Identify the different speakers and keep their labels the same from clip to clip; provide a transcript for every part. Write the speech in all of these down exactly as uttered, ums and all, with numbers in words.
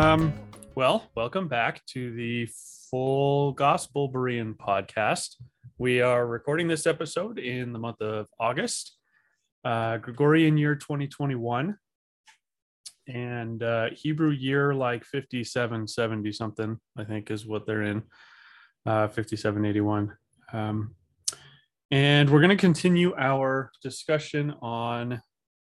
Speaker 1: Um, well, welcome back to the Full Gospel Berean podcast. We are recording this episode in the month of August, uh, Gregorian year twenty twenty-one, and uh, Hebrew year like fifty-seven seventy something, I think is what they're in, uh, fifty-seven eighty-one. Um, and we're going to continue our discussion on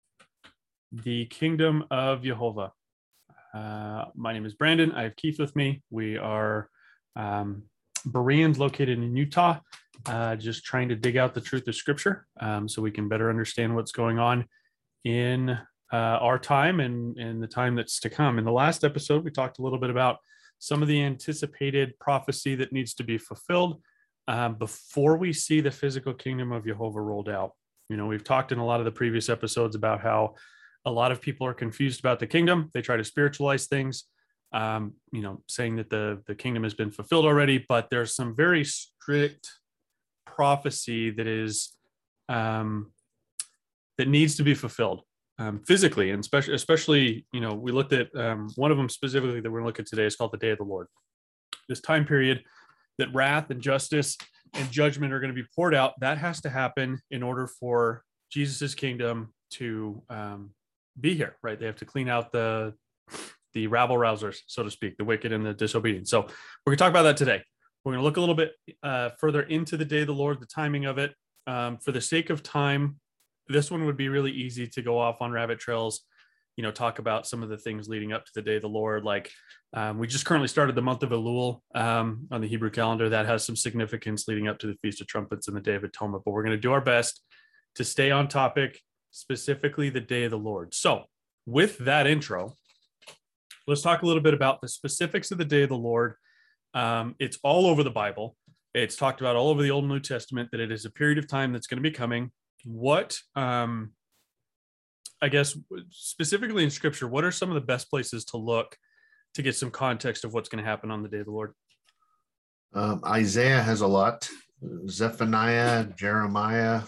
Speaker 1: the kingdom of Jehovah. Uh, my name is Brandon. I have Keith with me. We are um, Bereans located in Utah, uh, just trying to dig out the truth of Scripture um, so we can better understand what's going on in uh, our time and, and the time that's to come. In the last episode, we talked a little bit about some of the anticipated prophecy that needs to be fulfilled um, before we see the physical kingdom of Jehovah rolled out. You know, we've talked in a lot of the previous episodes about how a lot of people are confused about the kingdom. They try to spiritualize things, um, you know, saying that the, the kingdom has been fulfilled already, but there's some very strict prophecy that is, um, that needs to be fulfilled um, physically. And especially, especially, you know, we looked at um, one of them specifically that we're going to look at today is called the Day of the Lord. This time period that wrath and justice and judgment are going to be poured out, that has to happen in order for Jesus's kingdom to, um, be here, right? They have to clean out the the rabble rousers, so to speak, the wicked and the disobedient. So we're gonna talk about that today. We're gonna look a little bit uh, further into the day of the Lord, the timing of it. Um, for the sake of time, this one would be really easy to go off on rabbit trails, you know, talk about some of the things leading up to the day of the Lord. Like um, we just currently started the month of Elul um, on the Hebrew calendar. That has some significance leading up to the Feast of Trumpets and the Day of Atonement, but we're gonna do our best to stay on topic, specifically the day of the Lord. So with that intro, let's talk a little bit about the specifics of the day of the Lord. Um, it's all over the Bible. It's talked about all over the Old and New Testament that it is a period of time that's going to be coming. What, um, I guess, specifically in Scripture, what are some of the best places to look to get some context of what's going to happen on the day of the Lord?
Speaker 2: Um, Isaiah has a lot. Zephaniah, Jeremiah.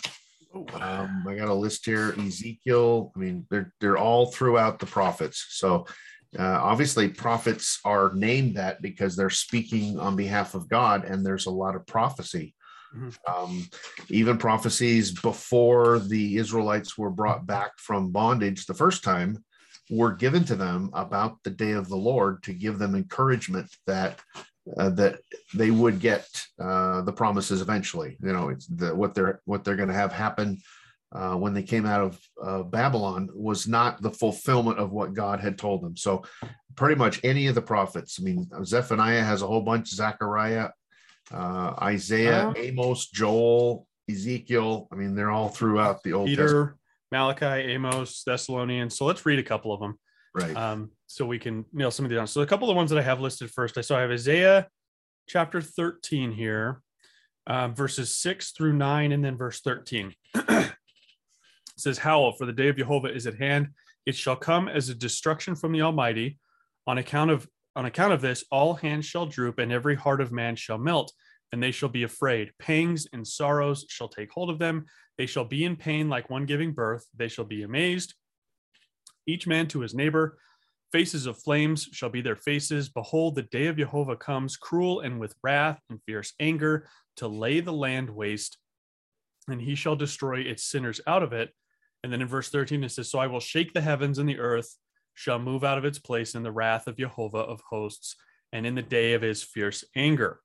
Speaker 2: Um, I got a list here. Ezekiel. I mean, they're they're all throughout the prophets. So uh, obviously, prophets are named that because they're speaking on behalf of God, and there's a lot of prophecy. Mm-hmm. Um, even prophecies before the Israelites were brought back from bondage the first time were given to them about the day of the Lord to give them encouragement that. Uh, that they would get uh, the promises eventually. You know, it's the, what they're what they're going to have happen uh, when they came out of uh, Babylon was not the fulfillment of what God had told them. So, pretty much any of the prophets. I mean, Zephaniah has a whole bunch. Zechariah, uh, Isaiah, uh, Amos, Joel, Ezekiel. I mean, they're all throughout the Old
Speaker 1: Peter,
Speaker 2: Testament.
Speaker 1: Malachi, Amos, Thessalonians. So let's read a couple of them.
Speaker 2: Right.
Speaker 1: Um, so we can nail some of these down. So a couple of the ones that I have listed first, I saw I have Isaiah chapter thirteen here, uh, verses six through nine, and then verse thirteen. It says, "Howl, for the day of Jehovah is at hand. It shall come as a destruction from the Almighty. On account of on account of this, all hands shall droop, and every heart of man shall melt, and they shall be afraid. Pangs and sorrows shall take hold of them. They shall be in pain like one giving birth. They shall be amazed, each man to his neighbor. Faces of flames shall be their faces. Behold, the day of Jehovah comes, cruel and with wrath and fierce anger, to lay the land waste, and he shall destroy its sinners out of it." And then in verse thirteen, it says, "So I will shake the heavens, and the earth shall move out of its place in the wrath of Jehovah of hosts, and in the day of his fierce anger."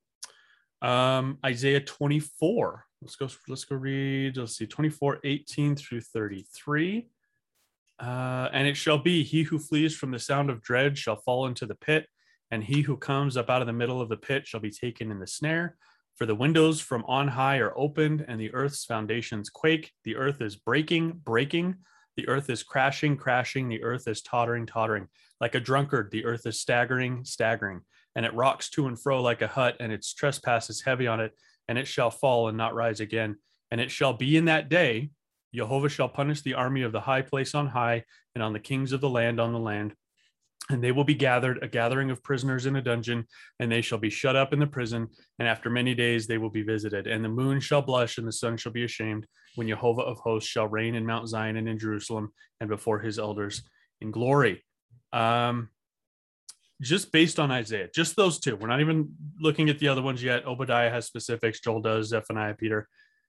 Speaker 1: Um, Isaiah twenty-four. Let's go, let's go read, let's see, twenty-four, eighteen through thirty-three. Uh, "and it shall be, he who flees from the sound of dread shall fall into the pit, and he who comes up out of the middle of the pit shall be taken in the snare. For the windows from on high are opened, and the earth's foundations quake. The earth is breaking, breaking. The earth is crashing, crashing. The earth is tottering, tottering. Like a drunkard, the earth is staggering, staggering. And it rocks to and fro like a hut, and its trespass is heavy on it, and it shall fall and not rise again. And it shall be in that day, Jehovah shall punish the army of the high place on high, and on the kings of the land on the land. And they will be gathered, a gathering of prisoners in a dungeon, and they shall be shut up in the prison. And after many days they will be visited. And the moon shall blush, and the sun shall be ashamed, when Jehovah of hosts shall reign in Mount Zion and in Jerusalem, and before his elders in glory." Um, just based on Isaiah, just those two. We're not even looking at the other ones yet. Obadiah has specifics, Joel does, Zephaniah, Peter.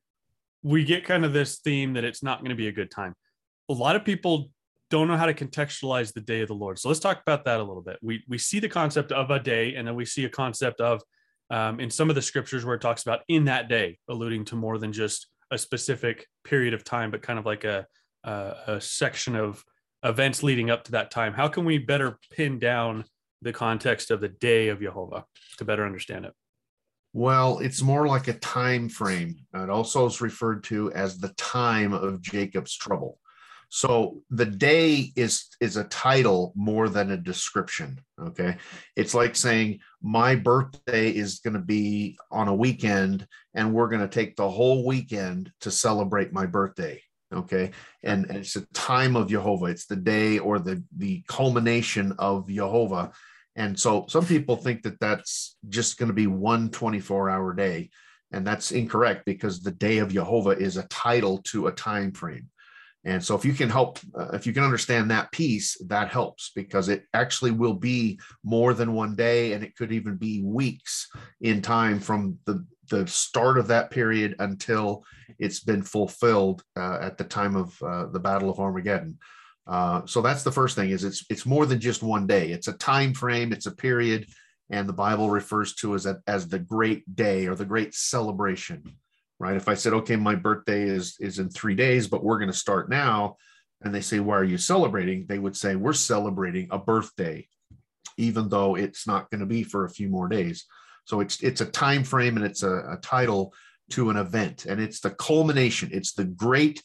Speaker 1: We get kind of this theme that it's not going to be a good time. A lot of people don't know how to contextualize the day of the Lord. So let's talk about that a little bit. We we see the concept of a day, and then we see a concept of um, in some of the scriptures where it talks about in that day, alluding to more than just a specific period of time, but kind of like a, a, a section of events leading up to that time. How can we better pin down the context of the day of Jehovah to better understand it?
Speaker 2: Well, it's more like a time frame. It also is referred to as the time of Jacob's trouble. So the day is, is a title more than a description, okay? It's like saying my birthday is going to be on a weekend, and we're going to take the whole weekend to celebrate my birthday, okay? And, and it's a time of Jehovah. It's the day or the, the culmination of Jehovah. And so some people think that that's just going to be one twenty-four hour day, and that's incorrect, because the day of Jehovah is a title to a time frame. And so if you can help, uh, if you can understand that piece, that helps, because it actually will be more than one day, and it could even be weeks in time from the, the start of that period until it's been fulfilled uh, at the time of uh, the Battle of Armageddon. Uh, so that's the first thing, is it's it's more than just one day. It's a time frame, it's a period, and the Bible refers to as, a, as the great day or the great celebration. Right? If I said, okay, my birthday is, is in three days, but we're going to start now, and they say, why are you celebrating? They would say, we're celebrating a birthday, even though it's not going to be for a few more days. So it's, it's a time frame, and it's a, a title to an event, and it's the culmination. It's the great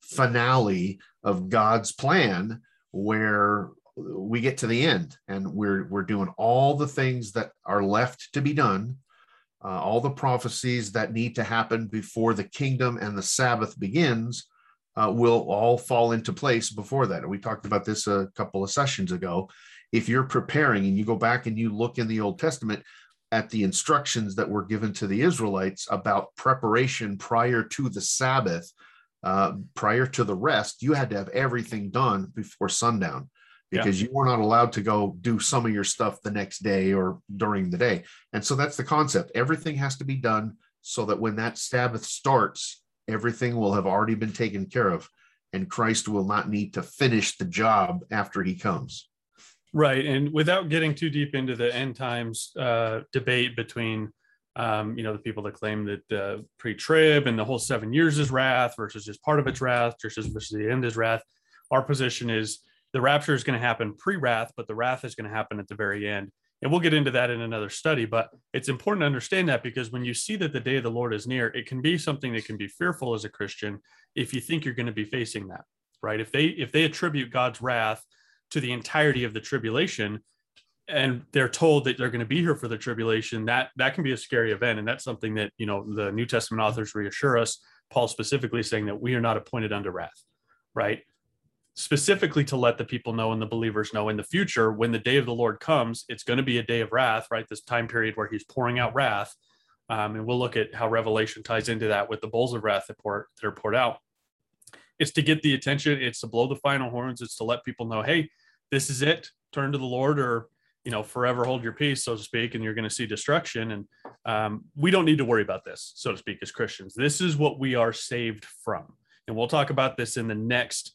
Speaker 2: finale of God's plan, where we get to the end, and we're, we're doing all the things that are left to be done. Uh, all the prophecies that need to happen before the kingdom and the Sabbath begins uh, will all fall into place before that. And we talked about this a couple of sessions ago. If you're preparing and you go back and you look in the Old Testament at the instructions that were given to the Israelites about preparation prior to the Sabbath, uh, prior to the rest, you had to have everything done before sundown, because yeah. you were not allowed to go do some of your stuff the next day or during the day. And so that's the concept. Everything has to be done so that when that Sabbath starts, everything will have already been taken care of, and Christ will not need to finish the job after he comes.
Speaker 1: Right. And without getting too deep into the end times uh, debate between, um, you know, the people that claim that uh, pre-trib and the whole seven years is wrath versus just part of its wrath versus, versus the end is wrath, our position is the rapture is going to happen pre-wrath, but the wrath is going to happen at the very end. And we'll get into that in another study, but it's important to understand that, because when you see that the day of the Lord is near, it can be something that can be fearful as a Christian if you think you're going to be facing that, right? If they if they attribute God's wrath to the entirety of the tribulation, and they're told that they're going to be here for the tribulation, that that can be a scary event. And that's something that, you know, the New Testament authors reassure us, Paul specifically saying that we are not appointed unto wrath, right? Specifically to let the people know and the believers know in the future, when the day of the Lord comes, it's going to be a day of wrath, right? This time period where he's pouring out wrath. Um, and we'll look at how Revelation ties into that with the bowls of wrath that, pour, that are poured out. It's to get the attention. It's to blow the final horns. It's to let people know, hey, this is it. Turn to the Lord, or, you know, forever hold your peace, so to speak, and you're going to see destruction. And um, we don't need to worry about this, so to speak, as Christians. This is what we are saved from. And we'll talk about this in the next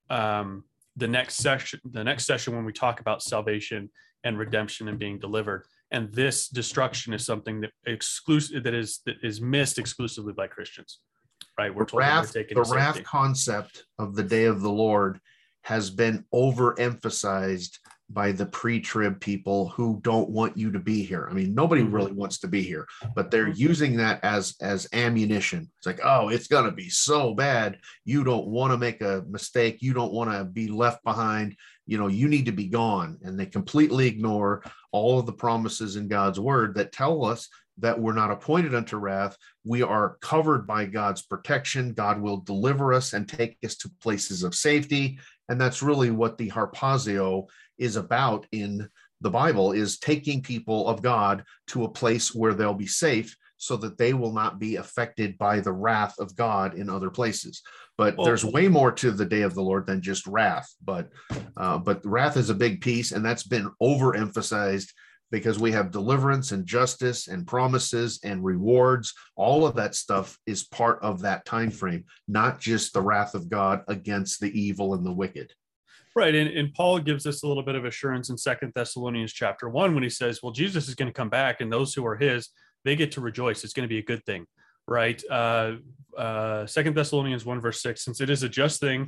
Speaker 1: um, the next session, the next session when we talk about salvation and redemption and being delivered. And this destruction is something that exclusive that is that is missed exclusively by Christians, right? We're
Speaker 2: the
Speaker 1: told
Speaker 2: wrath,
Speaker 1: that we're taken
Speaker 2: the
Speaker 1: to
Speaker 2: wrath
Speaker 1: safety.
Speaker 2: concept of the day of the Lord has been overemphasized by the pre-trib people who don't want you to be here. I mean, nobody
Speaker 1: Mm-hmm.
Speaker 2: really wants to be here, but they're using that as as ammunition. It's like, oh, it's going to be so bad. You don't want to make a mistake. You don't want to be left behind. You know, you need to be gone. And they completely ignore all of the promises in God's word that tell us that we're not appointed unto wrath. We are covered by God's protection. God will deliver us and take us to places of safety. And that's really what the harpazo is about in the Bible, is taking people of God to a place where they'll be safe, so that they will not be affected by the wrath of God in other places. But
Speaker 1: Well,
Speaker 2: there's way more to the day of the Lord than just wrath. But uh, but wrath is a big piece, and that's been overemphasized because we have deliverance and justice and promises and rewards. All of that stuff is part of that time frame, not just the wrath of God against the evil and the wicked.
Speaker 1: Right. And, and Paul gives us a little bit of assurance in Second Thessalonians chapter one when he says, well, Jesus is going to come back, and those who are his, they get to rejoice. It's going to be a good thing. Right. Uh, uh, Second Thessalonians one, verse six, since it is a just thing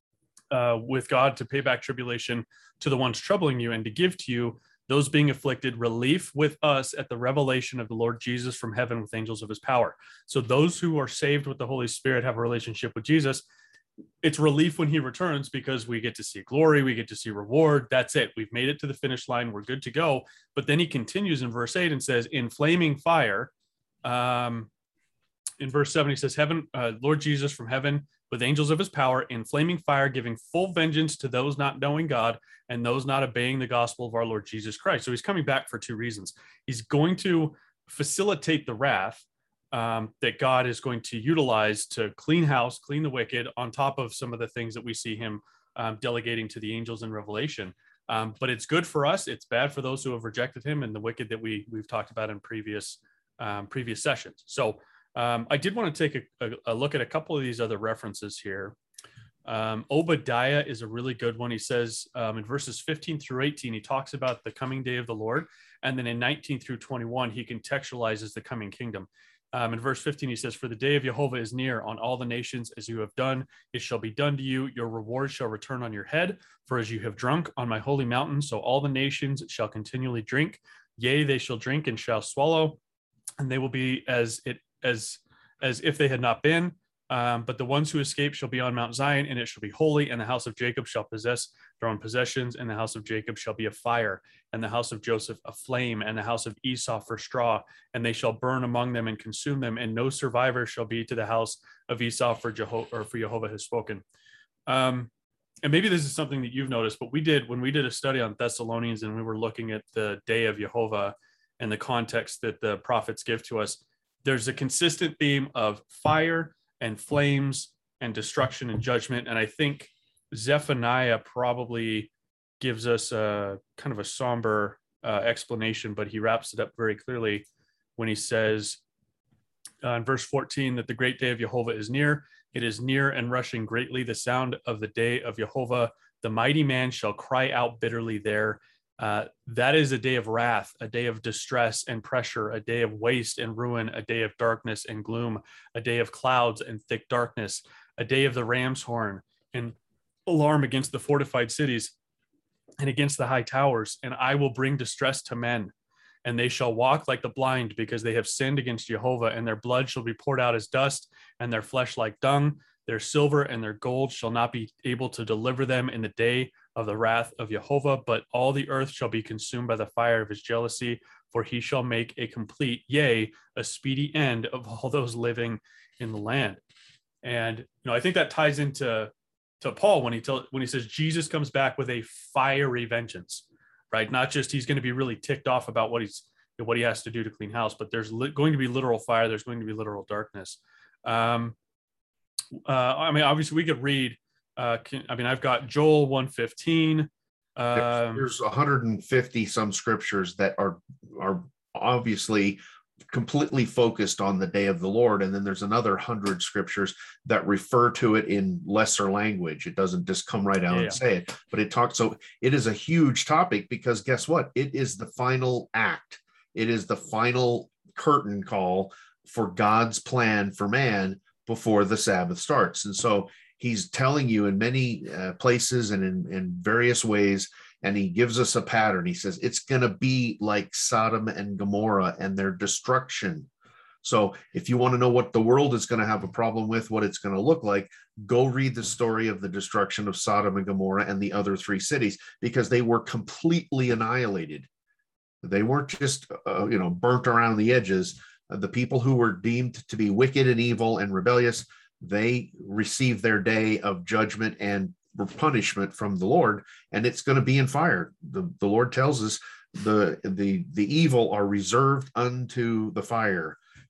Speaker 1: uh, with God to pay back tribulation to the ones troubling you, and to give to you, those being afflicted, relief with us at the revelation of the Lord Jesus from heaven with angels of his power. So those who are saved with the Holy Spirit have a relationship with Jesus. It's relief when he returns, because we get to see glory, we get to see reward. That's it. We've made it to the finish line. We're good to go. But then he continues in verse eight and says, in flaming fire, um, in verse seven, he says, heaven, uh, Lord Jesus from heaven with angels of his power, in flaming fire, giving full vengeance to those not knowing God and those not obeying the gospel of our Lord Jesus Christ. So he's coming back for two reasons. He's going to facilitate the wrath um, that God is going to utilize to clean house, clean the wicked, on top of some of the things that we see him um, delegating to the angels in Revelation. Um, but it's good for us. It's bad for those who have rejected him and the wicked that we, we've talked about in previous, um, previous sessions. So Um, I did want to take a, a, a look at a couple of these other references here. Um, Obadiah is a really good one. He says um, in verses fifteen through eighteen, he talks about the coming day of the Lord. And then in nineteen through twenty-one, he contextualizes the coming kingdom. Um, in verse fifteen, he says, for the day of Jehovah is near on all the nations. As you have done, it shall be done to you. Your reward shall return on your head. For as you have drunk on my holy mountain, so all the nations shall continually drink. Yea, they shall drink and shall swallow, and they will be as it as as if they had not been. Um, but the ones who escape shall be on Mount Zion, and it shall be holy, and the house of Jacob shall possess their own possessions, and the house of Jacob shall be a fire, and the house of Joseph a flame, and the house of Esau for straw, and they shall burn among them and consume them, and no survivor shall be to the house of Esau, for Jeho- or for Jehovah has spoken. Um, and maybe this is something that you've noticed, but we did, when we did a study on Thessalonians and we were looking at the day of Jehovah and the context that the prophets give to us, there's a consistent theme of fire and flames and destruction and judgment. And I think Zephaniah probably gives us a kind of a somber uh, explanation, but he wraps it up very clearly when he says uh, in verse fourteen that the great day of Jehovah is near. It is near and rushing greatly, the sound of the day of Jehovah. The mighty man shall cry out bitterly there. Uh, that is a day of wrath, a day of distress and pressure, a day of waste and ruin, a day of darkness and gloom, a day of clouds and thick darkness, a day of the ram's horn and alarm against the fortified cities and against the high towers. And I will bring distress to men, and they shall walk like the blind, because they have sinned against Jehovah, and their blood shall be poured out as dust, and their flesh like dung. Their silver and their gold shall not be able to deliver them in the day of the wrath of Jehovah, but all the earth shall be consumed by the fire of his jealousy, for he shall make a complete, yea, a speedy end of all those living in the land. And you know, I think that ties into to Paul when he tell, when he says Jesus comes back with a fiery vengeance, right? Not just he's going to be really ticked off about what he's what he has to do to clean house, but there's li- going to be literal fire. There's going to be literal darkness. Um, Uh, I mean, obviously, we could read. Uh, can, I mean, I've got Joel one fifteen. Um,
Speaker 2: There's one hundred fifty some scriptures that are are obviously completely focused on the day of the Lord, and then there's another hundred scriptures that refer to it in lesser language. It doesn't just come right out
Speaker 1: yeah,
Speaker 2: and
Speaker 1: yeah.
Speaker 2: say it, but it talks. So it is a huge topic, because guess what? It is the final act. It is the final curtain call for God's plan for man before the Sabbath starts. And so he's telling you in many uh, places and in, in various ways, and he gives us a pattern. He says it's going to be like Sodom and Gomorrah and their destruction. So if you want to know what the world is going to have a problem with, what it's going to look like, go read the story of the destruction of Sodom and Gomorrah and the other three cities, because they were completely annihilated. They weren't just, uh, you know, burnt around the edges. The people who were deemed to be wicked and evil and rebellious, they received their day of judgment and punishment from the Lord, and it's going to be in fire. The, the Lord tells us the, the, the evil are reserved unto the fire.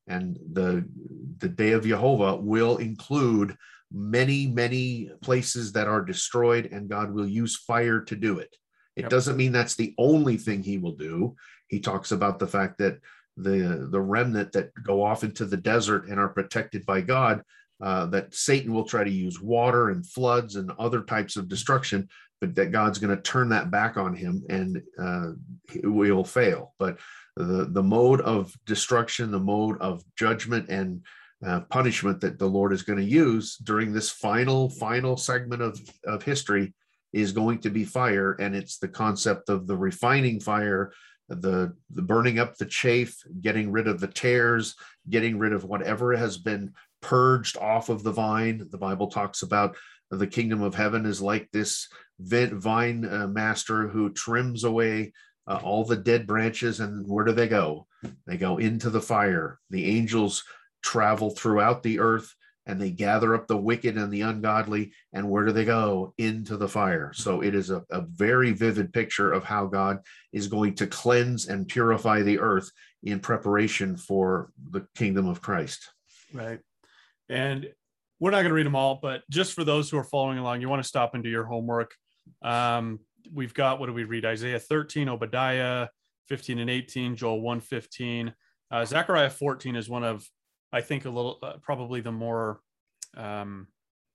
Speaker 2: And the, the day of Jehovah will include many, many places that are destroyed, and God will use fire to do it. It
Speaker 1: Yep.
Speaker 2: doesn't mean that's the only thing he will do. He talks about the fact that the, the remnant that go off into the desert and are protected by God, uh, that Satan will try to use water and floods and other types of destruction, but that God's going to turn that back on him, and uh, it will fail. But the, the mode of destruction, the mode of judgment and uh, punishment that the Lord is going to use during this final, final segment of, of history is going to be fire. And it's the concept of the refining fire, the, the burning up the chaff, getting rid of the tares, getting rid of whatever has been purged off of the vine. The Bible talks about the kingdom of heaven is like this vine uh, master who trims away uh, all the dead branches. And where do they go? They go into the fire. The angels travel throughout the earth, and they gather up the wicked and the ungodly. And where do they go? Into the fire. So it is a, a very vivid picture of how God is going to cleanse and purify the earth in preparation for the kingdom of Christ.
Speaker 1: Right. And we're not going to read them all, but just for those who are following along, you want to stop and do your homework. Um, we've got, what do we read? Isaiah thirteen, Obadiah fifteen and eighteen, Joel one fifteen. Uh, Zechariah fourteen is one of, I think, a little, uh, probably the more, um,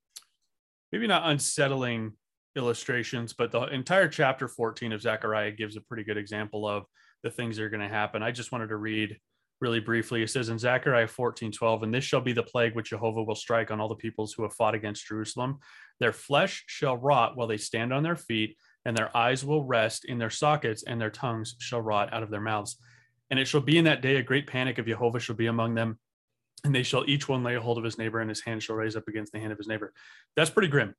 Speaker 1: maybe not unsettling illustrations, but the entire chapter fourteen of Zechariah gives a pretty good example of the things that are going to happen. I just wanted to read really briefly. It says in Zechariah fourteen twelve, and this shall be the plague which Jehovah will strike on all the peoples who have fought against Jerusalem. Their flesh shall rot while they stand on their feet, and their eyes will rest in their sockets, and their tongues shall rot out of their mouths. And it shall be in that day a great panic of Jehovah shall be among them, and they shall each one lay a hold of his neighbor, and his hand shall raise up against the hand of his neighbor. That's pretty grim.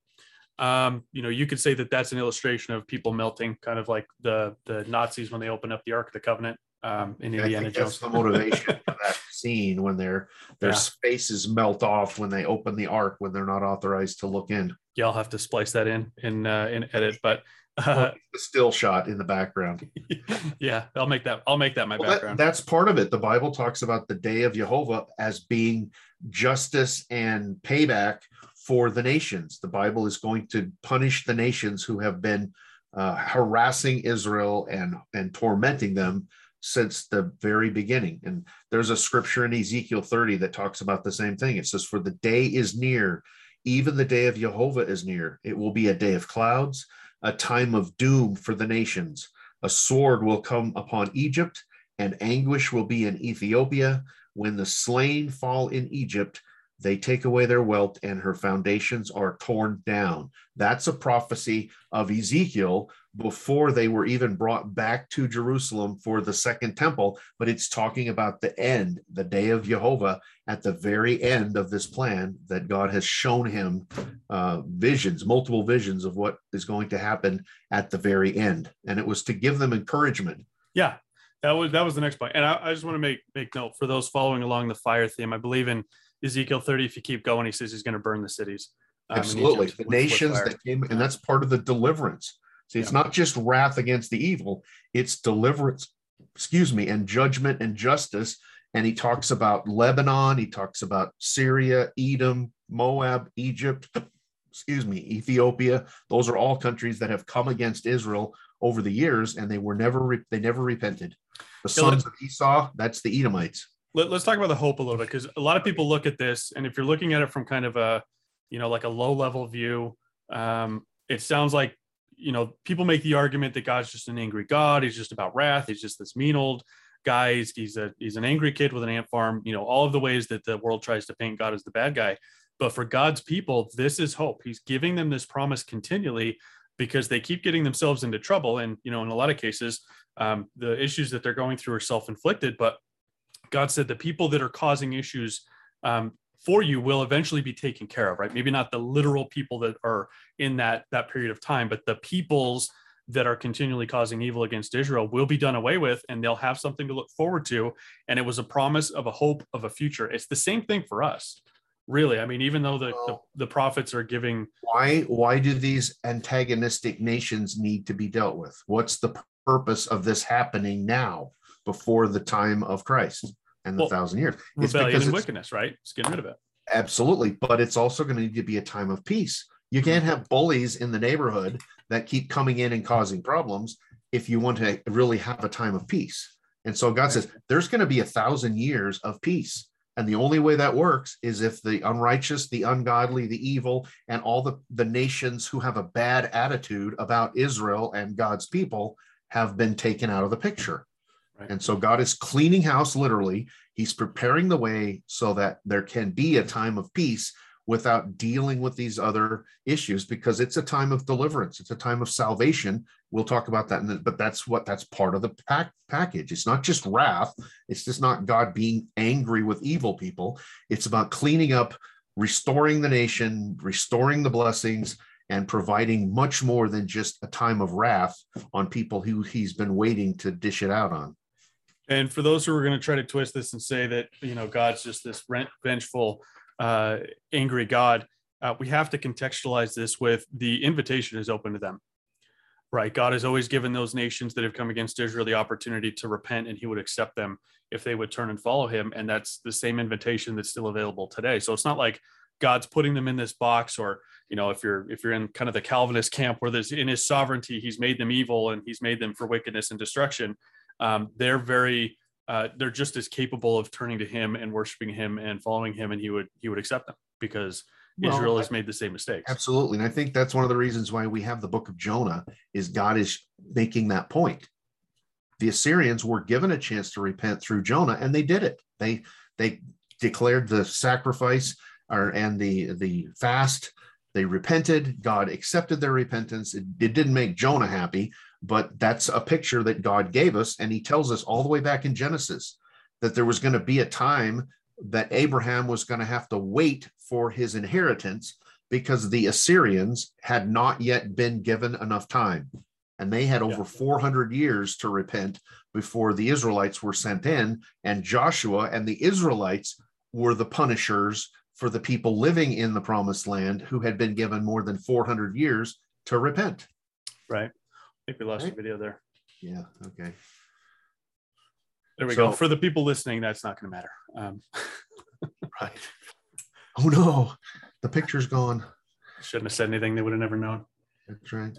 Speaker 1: Um, you know, you could say that that's an illustration of people melting, kind of like the the Nazis when they open up the Ark of the Covenant um, in
Speaker 2: Yeah,
Speaker 1: Indiana
Speaker 2: I think
Speaker 1: Jones.
Speaker 2: that's the motivation for that scene, when their their
Speaker 1: Yeah.
Speaker 2: faces melt off when they open the Ark, when they're not authorized to look in.
Speaker 1: Yeah, I'll have to splice that in in uh, in edit, but
Speaker 2: Well,
Speaker 1: uh,
Speaker 2: the still shot in the background.
Speaker 1: yeah, I'll make that. I'll make that my
Speaker 2: Well, that,
Speaker 1: background.
Speaker 2: that's part of it. The Bible talks about the day of Jehovah as being justice and payback for the nations. The Bible is going to punish the nations who have been uh, harassing Israel and, and tormenting them since the very beginning. And there's a scripture in Ezekiel thirty that talks about the same thing. It says, for the day is near, even the day of Jehovah is near. It will be a day of clouds, a time of doom for the nations. A sword will come upon Egypt, and anguish will be in Ethiopia. When the slain fall in Egypt, they take away their wealth, and her foundations are torn down. That's a prophecy of Ezekiel before they were even brought back to Jerusalem for the second temple. But it's talking about the end, the day of Jehovah, at the very end of this plan that God has shown him uh, visions, multiple visions of what is going to happen at the very end. And it was to give them encouragement.
Speaker 1: Yeah, that was that was the next point. And I, I just want to make make note for those following along the fire theme. I believe in Ezekiel thirty, if you keep going, he says he's going to burn the cities. Um,
Speaker 2: Absolutely.
Speaker 1: Egypt
Speaker 2: The
Speaker 1: with- with
Speaker 2: nations
Speaker 1: fire.
Speaker 2: that came, and that's part of the deliverance. See, it's
Speaker 1: Yeah.
Speaker 2: not just wrath against the evil, it's deliverance, excuse me, and judgment and justice. And he talks about Lebanon, he talks about Syria, Edom, Moab, Egypt, excuse me, Ethiopia. Those are all countries that have come against Israel over the years, and they were never, re- they never repented. The
Speaker 1: Yeah, let-
Speaker 2: sons of Esau, that's the Edomites.
Speaker 1: Let, let's talk about the hope a little bit, because a lot of people look at this, and if you're looking at it from kind of a, you know, like a low level view, um, it sounds like, you know, people make the argument that God's just an angry God. He's just about wrath. He's just this mean old guy. He's, he's a he's an angry kid with an ant farm. You know, all of the ways that the world tries to paint God as the bad guy. But for God's people, this is hope. He's giving them this promise continually because they keep getting themselves into trouble. And, you know, in a lot of cases, um, the issues that they're going through are self-inflicted. But God said the people that are causing issues um, for you will eventually be taken care of, right? Maybe not the literal people that are in that that period of time, but the peoples that are continually causing evil against Israel will be done away with, and they'll have something to look forward to. And it was a promise of a hope of a future. It's the same thing for us, really. I mean, even though the, the, the prophets are giving.
Speaker 2: Why, why do these antagonistic nations need to be dealt with? What's the purpose of this happening now before the time of Christ? and the
Speaker 1: well,
Speaker 2: thousand years.
Speaker 1: It's rebellion and wickedness, right? Just getting rid of it.
Speaker 2: Absolutely. But it's also going to need to be a time of peace. You can't have bullies in the neighborhood that keep coming in and causing problems if you want to really have a time of peace. And so God says there's going to be a thousand years of peace. And the only way that works is if the unrighteous, the ungodly, the evil, and all the, the nations who have a bad attitude about Israel and God's people have been taken out of the picture. Right. And so God is cleaning house, literally. He's preparing the way so that there can be a time of peace without dealing with these other issues, because it's a time of deliverance. It's a time of salvation. We'll talk about that, in the, but that's what that's part of the pack, package. It's not just wrath. It's just not God being angry with evil people. It's about cleaning up, restoring the nation, restoring the blessings, and providing much more than just a time of wrath on people who he's been waiting to dish it out on.
Speaker 1: And for those who are going to try to twist this and say that, you know, God's just this vengeful, uh, angry God, uh, we have to contextualize this with the invitation is open to them, right? God has always given those nations that have come against Israel the opportunity to repent, and he would accept them if they would turn and follow him. And that's the same invitation that's still available today. So it's not like God's putting them in this box, or, you know, if you're, if you're in kind of the Calvinist camp where there's in his sovereignty, he's made them evil and he's made them for wickedness and destruction. Um, they're very, uh, they're just as capable of turning to him and worshiping him and following him, and he would, he would accept them, because well, Israel has made the same mistakes.
Speaker 2: Absolutely. And I think that's one of the reasons why we have the book of Jonah, is God is making that point. The Assyrians were given a chance to repent through Jonah, and they did it. They, they declared the sacrifice or, and the, the fast. They repented. God accepted their repentance. It, it didn't make Jonah happy, but that's a picture that God gave us. And he tells us all the way back in Genesis that there was going to be a time that Abraham was going to have to wait for his inheritance, because the Assyrians had not yet been given enough time. And they had over yeah. four hundred years to repent before the Israelites were sent in. And Joshua and the Israelites were the punishers for the people living in the promised land who had been given more than four hundred years to repent.
Speaker 1: Right. I think we lost
Speaker 2: right?
Speaker 1: the video there.
Speaker 2: Yeah. Okay.
Speaker 1: There we so, go. For the people listening, that's not going to matter. Um.
Speaker 2: Right. Oh no, the picture's gone.
Speaker 1: Shouldn't have said anything. They would have never known.
Speaker 2: That's right.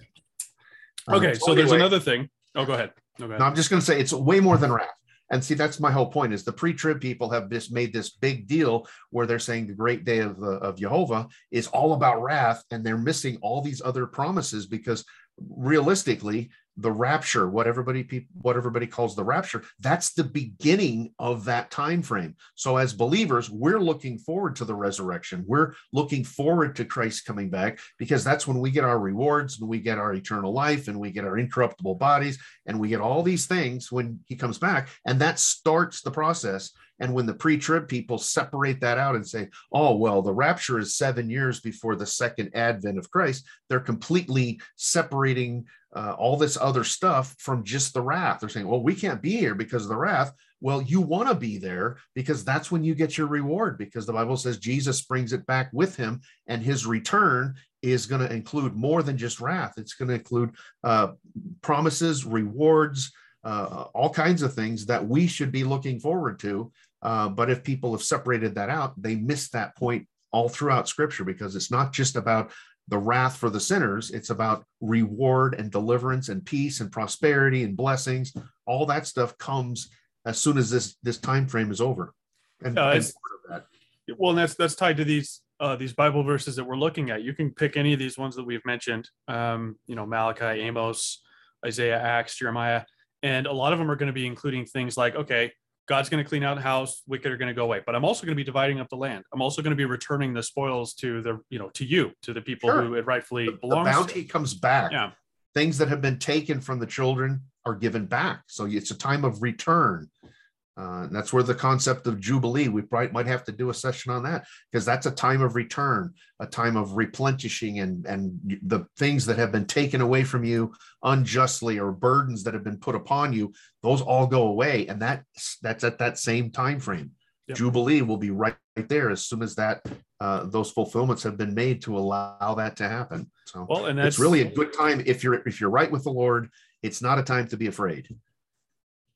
Speaker 1: Okay.
Speaker 2: Um,
Speaker 1: so, so anyway, there's another thing. Oh, go ahead. No, go ahead.
Speaker 2: No, I'm just going to say it's way more than wrath. And see, that's my whole point, is the pre-trib people have just made this big deal where they're saying the great day of, the, of Jehovah is all about wrath, and they're missing all these other promises, because realistically, the rapture, what everybody what everybody calls the rapture, that's the beginning of that time frame. So as believers, we're looking forward to the resurrection. We're looking forward to Christ coming back, because that's when we get our rewards, and we get our eternal life, and we get our incorruptible bodies, and we get all these things when he comes back. And that starts the process. And when the pre-trib people separate that out and say, oh, well, the rapture is seven years before the second advent of Christ, they're completely separating uh, all this other stuff from just the wrath. They're saying, well, we can't be here because of the wrath. Well, you want to be there, because that's when you get your reward, because the Bible says Jesus brings it back with him, and his return is going to include more than just wrath. It's going to include uh, promises, rewards, uh, all kinds of things that we should be looking forward to. Uh, but if people have separated that out, they miss that point all throughout Scripture, because it's not just about the wrath for the sinners. It's about reward and deliverance and peace and prosperity and blessings. All that stuff comes as soon as this this time frame is over. And,
Speaker 1: uh,
Speaker 2: and part of
Speaker 1: that. Well, and that's that's tied to these uh, these Bible verses that we're looking at. You can pick any of these ones that we've mentioned. Um, you know, Malachi, Amos, Isaiah, Acts, Jeremiah, and a lot of them are going to be including things like, okay, God's going to clean out the house, wicked are going to go away, but I'm also going to be dividing up the land. I'm also going to be returning the spoils to the, you know, to you, to the people sure. who it rightfully belongs to.
Speaker 2: The bounty
Speaker 1: to.
Speaker 2: comes back.
Speaker 1: Yeah.
Speaker 2: Things that have been taken from the children are given back. So it's a time of return. Uh, and that's where the concept of Jubilee, we might, might have to do a session on that, because that's a time of return, a time of replenishing, and, and the things that have been taken away from you unjustly, or burdens that have been put upon you, those all go away. And that that's at that same time frame. Yep. Jubilee will be right, right there as soon as that uh, those fulfillments have been made to allow that to happen. So
Speaker 1: well, and that's,
Speaker 2: it's really a good time if you're if you're right with the Lord. It's not a time to be afraid.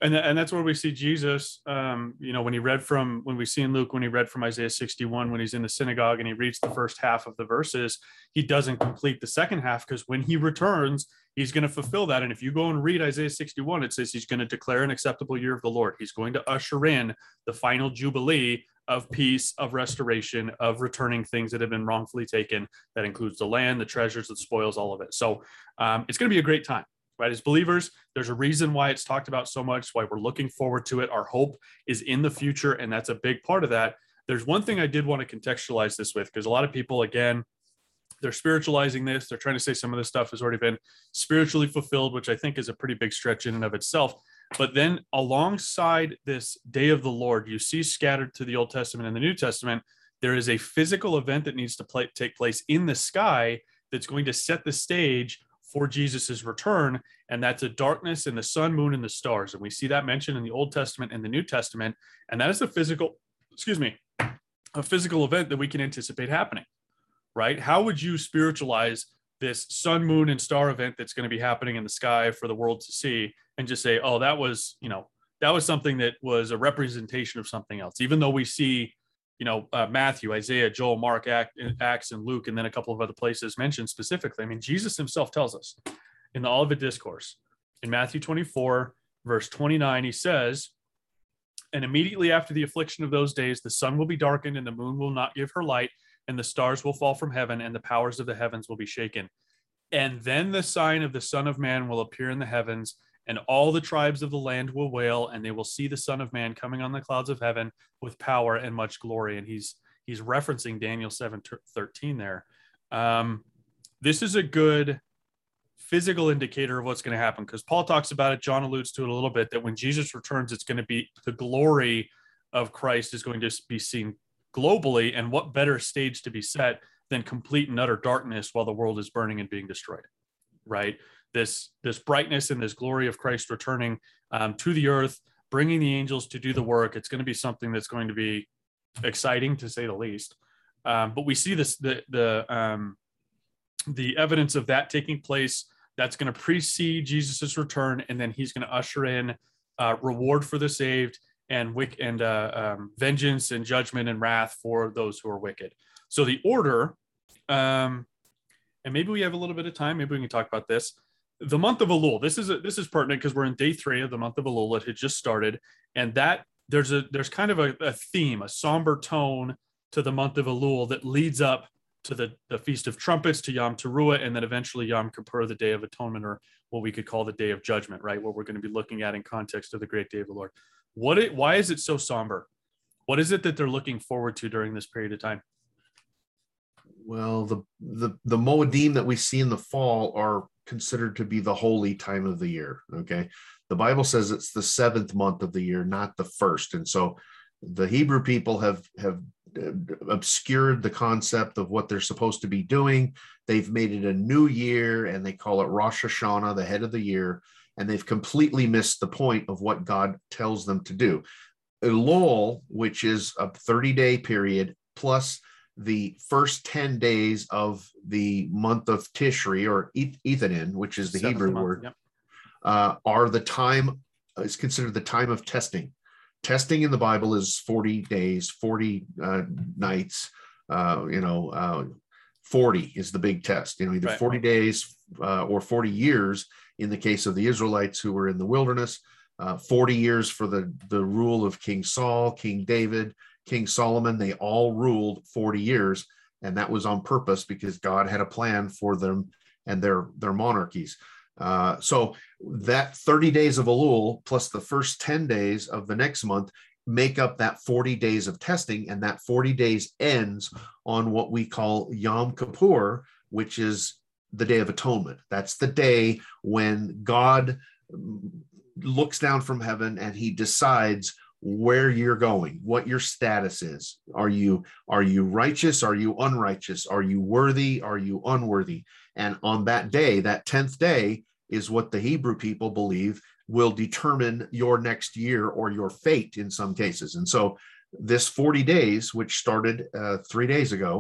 Speaker 1: And, and that's where we see Jesus, um, you know, when he read from, when we see in Luke, when he read from Isaiah sixty-one, when he's in the synagogue and he reads the first half of the verses, he doesn't complete the second half, because when he returns, he's going to fulfill that. And if you go and read Isaiah sixty-one, it says he's going to declare an acceptable year of the Lord. He's going to usher in the final jubilee of peace, of restoration, of returning things that have been wrongfully taken. That includes the land, the treasures, the spoils, all of it. So um, it's going to be a great time. Right, as believers, there's a reason why it's talked about so much, why we're looking forward to it. Our hope is in the future, and that's a big part of that. There's one thing I did want to contextualize this with, because a lot of people, again, they're spiritualizing this. They're trying to say some of this stuff has already been spiritually fulfilled, which I think is a pretty big stretch in and of itself. But then alongside this day of the Lord, you see scattered to the Old Testament and the New Testament, there is a physical event that needs to play, take place in the sky that's going to set the stage for Jesus's return, and that's a darkness in the sun, moon, and the stars. And we see that mentioned in the Old Testament and the New Testament, and that is a physical, excuse me, a physical event that we can anticipate happening, right? How would you spiritualize this sun, moon, and star event that's going to be happening in the sky for the world to see, and just say, oh, that was, you know, that was something that was a representation of something else, even though we see, you know, uh, Matthew, Isaiah, Joel, Mark, Acts, and Luke, and then a couple of other places mentioned specifically. I mean, Jesus himself tells us in the Olivet Discourse in Matthew twenty-four, verse twenty-nine, he says, and immediately after the affliction of those days, the sun will be darkened and the moon will not give her light, and the stars will fall from heaven and the powers of the heavens will be shaken. And then the sign of the Son of Man will appear in the heavens, and all the tribes of the land will wail, and they will see the Son of Man coming on the clouds of heaven with power and much glory. And he's he's referencing Daniel seven thirteen there. Um, this is a good physical indicator of what's going to happen, because Paul talks about it, John alludes to it a little bit, that when Jesus returns, it's going to be the glory of Christ is going to be seen globally. And what better stage to be set than complete and utter darkness while the world is burning and being destroyed, right? This, this brightness and this glory of Christ returning um, to the earth, bringing the angels to do the work. It's going to be something that's going to be exciting, to say the least. Um, but we see this, the, the, um, the evidence of that taking place. That's going to precede Jesus's return, and then he's going to usher in uh, reward for the saved, and wick and uh, um, vengeance and judgment and wrath for those who are wicked. So the order, um, and maybe we have a little bit of time. Maybe we can talk about this. The month of Elul. This is a, this is pertinent because we're in day three of the month of Elul. It had just started, and that there's a there's kind of a, a theme, a somber tone to the month of Elul that leads up to the, the Feast of Trumpets, to Yom Teruah, and then eventually Yom Kippur, the Day of Atonement, or what we could call the Day of Judgment, right? What we're going to be looking at in context of the great day of the Lord. What it, why is it so somber? What is it that they're looking forward to during this period of time?
Speaker 2: Well, the, the, the Moedim that we see in the fall are considered to be the holy time of the year, okay? The Bible says it's the seventh month of the year, not the first. And so the Hebrew people have, have obscured the concept of what they're supposed to be doing. They've made it a new year, and they call it Rosh Hashanah, the head of the year, and they've completely missed the point of what God tells them to do. Elul, which is a thirty-day period, plus the first ten days of the month of Tishri, or Ethanin, which is the Seventh Hebrew month, word, yep. uh, are the time, is considered the time of testing. Testing in the Bible is forty days, forty uh, nights, uh, you know, uh, forty is the big test, you know, either right. forty days uh, or forty years in the case of the Israelites who were in the wilderness, uh, forty years for the, the rule of King Saul, King David, King Solomon. They all ruled forty years, and that was on purpose because God had a plan for them and their, their monarchies. Uh, so that thirty days of Elul plus the first ten days of the next month make up that forty days of testing, and that forty days ends on what we call Yom Kippur, which is the Day of Atonement. That's the day when God looks down from heaven and he decides where you're going, what your status is. Are you, are you righteous? Are you unrighteous? Are you worthy? Are you unworthy? And on that day, that tenth day, is what the Hebrew people believe will determine your next year or your fate in some cases. And so this forty days, which started uh, three days ago,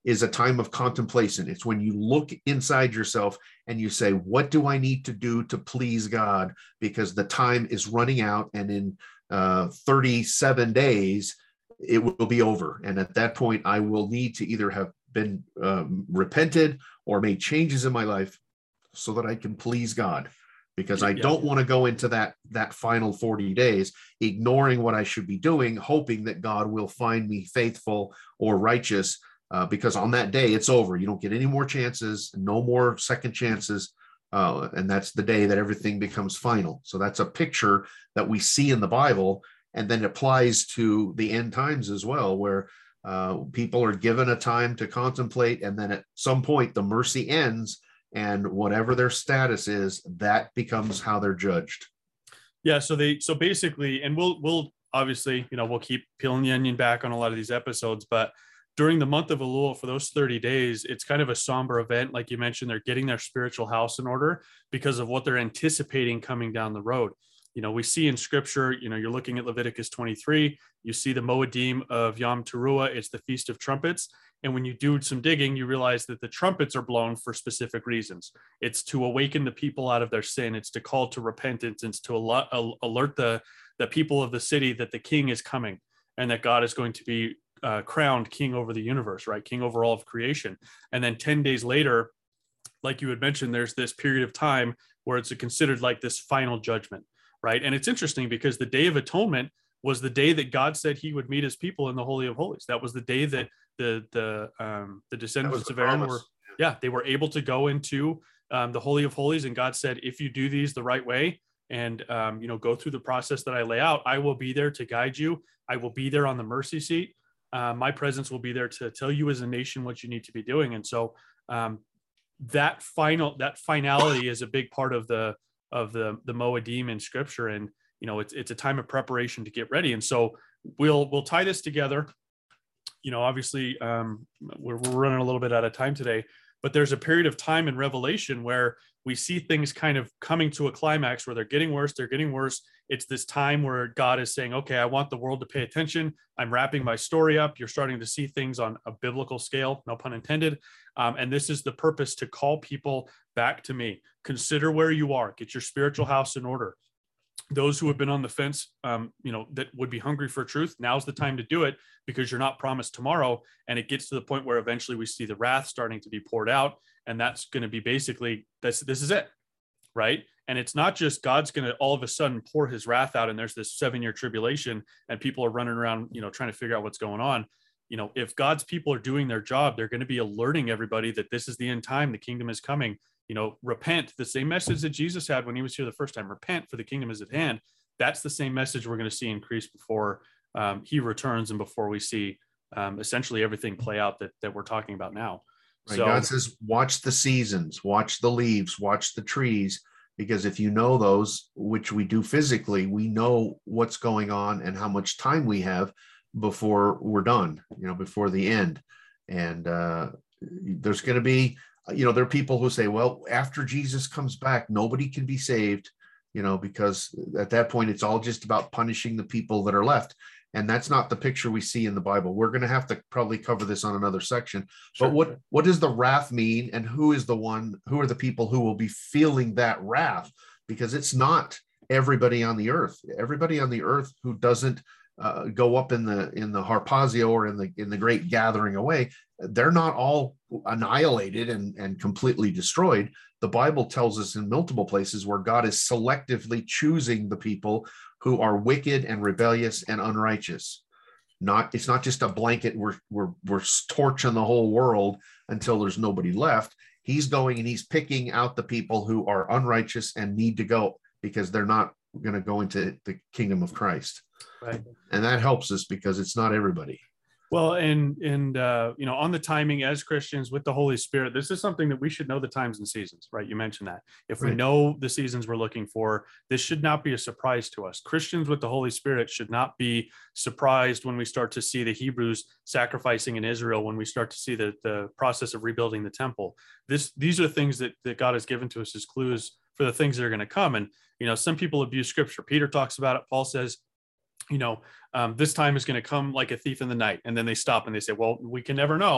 Speaker 2: is a time of contemplation. It's when you look inside yourself and you say, what do I need to do to please God? Because the time is running out, and in uh, thirty-seven days, it will be over. And at that point, I will need to either have been um, repented or made changes in my life so that I can please God. Because I
Speaker 1: Yeah.
Speaker 2: don't want to go into that, that final forty days, ignoring what I should be doing, hoping that God will find me faithful or righteous, uh, because on that day, it's over. You don't get any more chances, no more second chances. Uh, and that's the day that everything becomes final. So that's a picture that we see in the Bible, and then applies to the end times as well, where uh, people are given a time to contemplate, and then at some point the mercy ends, and whatever their status is, that becomes how they're judged.
Speaker 1: Yeah. So they, so basically, and we'll, we'll obviously, you know, we'll keep peeling the onion back on a lot of these episodes, but during the month of Elul, for those thirty days, it's kind of a somber event. Like you mentioned, they're getting their spiritual house in order because of what they're anticipating coming down the road. You know, we see in scripture, you know, you're looking at Leviticus twenty-three, you see the Moedim of Yom Teruah, it's the Feast of Trumpets. And when you do some digging, you realize that the trumpets are blown for specific reasons. It's to awaken the people out of their sin. It's to call to repentance. It's to alert the, the people of the city that the king is coming, and that God is going to be uh, crowned king over the universe, right? King over all of creation. And then ten days later, like you had mentioned, there's this period of time where it's considered like this final judgment, right? And it's interesting because the Day of Atonement was the day that God said he would meet his people in the Holy of Holies. That was the day that the the um, the descendants of Aaron were, yeah, they were able to go into um, the Holy of Holies, and God said, if you do these the right way, and um, you know, go through the process that I lay out, I will be there to guide you. I will be there on the mercy seat. Uh, my presence will be there to tell you as a nation what you need to be doing. And so um, that final that finality is a big part of the of the the Moedim in scripture. And you know, it's it's a time of preparation to get ready. And so we'll we'll tie this together. You know, obviously um, we're, we're running a little bit out of time today, but there's a period of time in Revelation where we see things kind of coming to a climax where they're getting worse. They're getting worse. It's this time where God is saying, okay, I want the world to pay attention. I'm wrapping my story up. You're starting to see things on a biblical scale, no pun intended. Um, and this is the purpose, to call people back to me. Consider where you are. Get your spiritual house in order. Those who have been on the fence, um, you know, that would be hungry for truth, now's the time to do it, because you're not promised tomorrow. And it gets to the point where eventually we see the wrath starting to be poured out. And that's going to be basically, this, this is it, right? And it's not just God's going to all of a sudden pour his wrath out, and there's this seven year tribulation and people are running around, you know, trying to figure out what's going on. You know, if God's people are doing their job, they're going to be alerting everybody that this is the end time. The kingdom is coming. You know, repent, the same message that Jesus had when he was here the first time. Repent, for the kingdom is at hand. That's the same message we're going to see increase before um, he returns, and before we see um, essentially everything play out that, that we're talking about now.
Speaker 2: Right.
Speaker 1: So
Speaker 2: God says, watch the seasons, watch the leaves, watch the trees, because if you know those, which we do physically, we know what's going on and how much time we have before we're done, you know, before the end. And uh, there's going to be, you know, there are people who say, well, after Jesus comes back, nobody can be saved, you know, because at that point, it's all just about punishing the people that are left. And that's not the picture we see in the Bible. We're going to have to probably cover this on another section. Sure. But what, what does the wrath mean? And who is the one, who are the people who will be feeling that wrath? Because it's not everybody on the earth. Everybody on the earth who doesn't uh, go up in the in the harpazo or in the in the great gathering away, they're not all annihilated and, and completely destroyed. The Bible tells us in multiple places where God is selectively choosing the people who are wicked and rebellious and unrighteous. Not, it's not just a blanket, we're, we're, we're torching the whole world until there's nobody left. He's going and he's picking out the people who are unrighteous and need to go, because they're not going to go into the kingdom of Christ.
Speaker 1: Right.
Speaker 2: And that helps us because it's not everybody.
Speaker 1: Well, and, and, uh, you know, on the timing as Christians with the Holy Spirit, this is something that we should know the times and seasons, right? You mentioned that. If we
Speaker 2: Right.
Speaker 1: know the seasons we're looking for, this should not be a surprise to us. Christians with the Holy Spirit should not be surprised when we start to see the Hebrews sacrificing in Israel, when we start to see the, the process of rebuilding the temple. This, these are things that, that God has given to us as clues for the things that are going to come. And, you know, some people abuse scripture. Peter talks about it. Paul says, you know, um, this time is going to come like a thief in the night. And then they stop and they say, well, we can never know.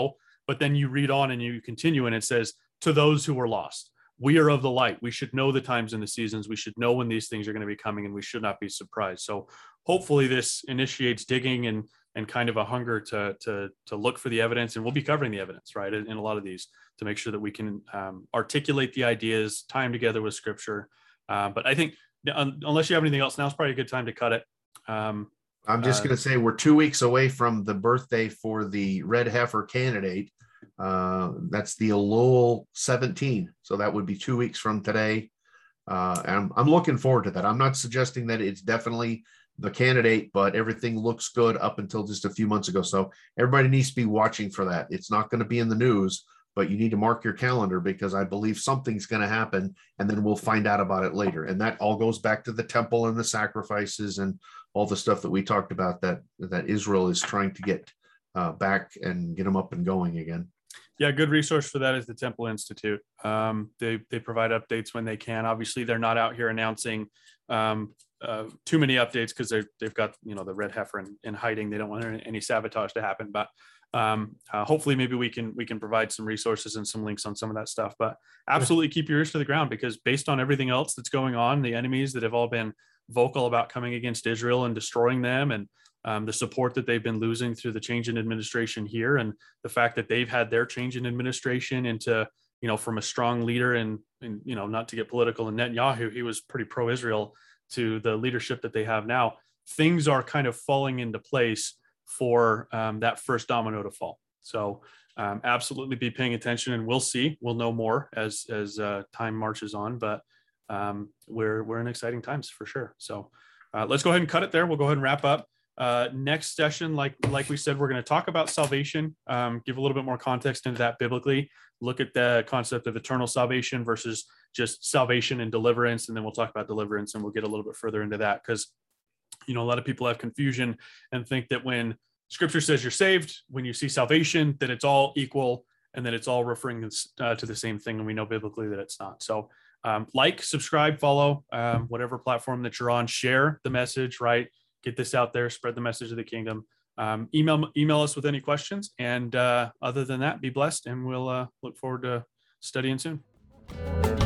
Speaker 1: But then you read on and you continue, and it says, to those who were lost, we are of the light. We should know the times and the seasons. We should know when these things are going to be coming, and we should not be surprised. So hopefully this initiates digging and and kind of a hunger to to to look for the evidence. And we'll be covering the evidence, right, in, in a lot of these, to make sure that we can um, articulate the ideas, tie them together with scripture. Uh, but I think unless you have anything else, now's probably a good time to cut it. Um,
Speaker 2: I'm just
Speaker 1: uh,
Speaker 2: going to say we're two weeks away from the birthday for the red heifer candidate. Uh, that's the Elul seventeen. So that would be two weeks from today. Uh, and I'm, I'm looking forward to that. I'm not suggesting that it's definitely the candidate, but everything looks good up until just a few months ago. So everybody needs to be watching for that. It's not going to be in the news, but you need to mark your calendar, because I believe something's going to happen, and then we'll find out about it later. And that all goes back to the temple and the sacrifices and all the stuff that we talked about that, that Israel is trying to get uh, back and get them up and going again.
Speaker 1: Yeah, good resource for that is the Temple Institute. Um, they they provide updates when they can. Obviously, they're not out here announcing um, uh, too many updates, because they're they've got, you know, the red heifer in, in hiding. They don't want any sabotage to happen. But um, uh, hopefully, maybe we can we can provide some resources and some links on some of that stuff. But absolutely, keep your ears to the ground, because based on everything else that's going on, the enemies that have all been vocal about coming against Israel and destroying them, and Um, the support that they've been losing through the change in administration here, and the fact that they've had their change in administration into, you know, from a strong leader and, and you know, not to get political, and Netanyahu, he was pretty pro-Israel, to the leadership that they have now, things are kind of falling into place for um, that first domino to fall. So um, absolutely be paying attention, and we'll see, we'll know more as, as uh, time marches on, but um, we're, we're in exciting times for sure. So uh, let's go ahead and cut it there. We'll go ahead and wrap up. Uh, next session, like like we said, we're going to talk about salvation, um, give a little bit more context into that biblically, look at the concept of eternal salvation versus just salvation and deliverance, and then we'll talk about deliverance, and we'll get a little bit further into that, because, you know, a lot of people have confusion and think that when Scripture says you're saved, when you see salvation, that it's all equal and that it's all referring uh, to the same thing, and we know biblically that it's not. So um, like, subscribe, follow, um, whatever platform that you're on, share the message, right? Get this out there, spread the message of the kingdom. Um, email email us with any questions. And uh, other than that, be blessed, and we'll uh, look forward to studying soon.